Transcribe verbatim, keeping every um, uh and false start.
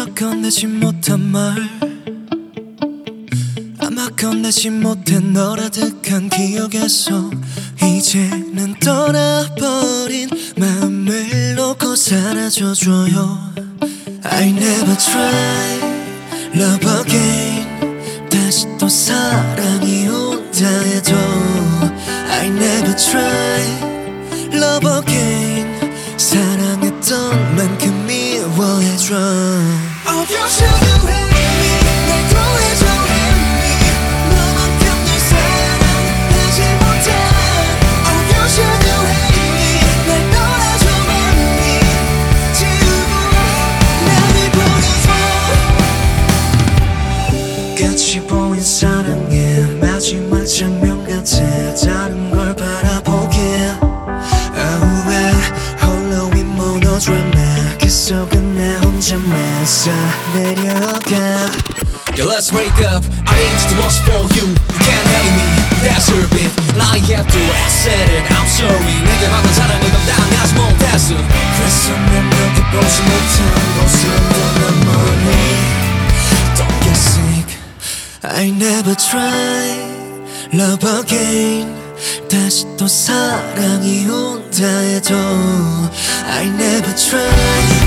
아마 건네지 못한 말, 아마 건네지 못한 널 아득한 기억에서 이제는 떠나버린 마음을 놓고 사라져줘요. I never try love again. 다시 또 사랑이 온다 해도 I never try love again. 사랑했던 만큼 미워해줘. Oh, you should have me. 날 구해줘 me. 너만큼 널 사랑하지 못해. Oh, you should have me. 날 떠나줘 me. 지우고 나를 보내줘. 끝이 보인 사랑의 마지막 장면 같아. 다른 걸 바라보게. 그 속은 나 혼자만 쌓내려가. Yeah, let's break up. I ain't too much for you. You can't hate me. That's your bit. I have to accept it. I'm sorry. 내게 받은 사랑을 감당하지 못했어. 그래서 난 너를 보지 못한 곳으로 난 멀리. Don't get sick. I never try love again. 다시 또 사랑이 온다 해도 I never try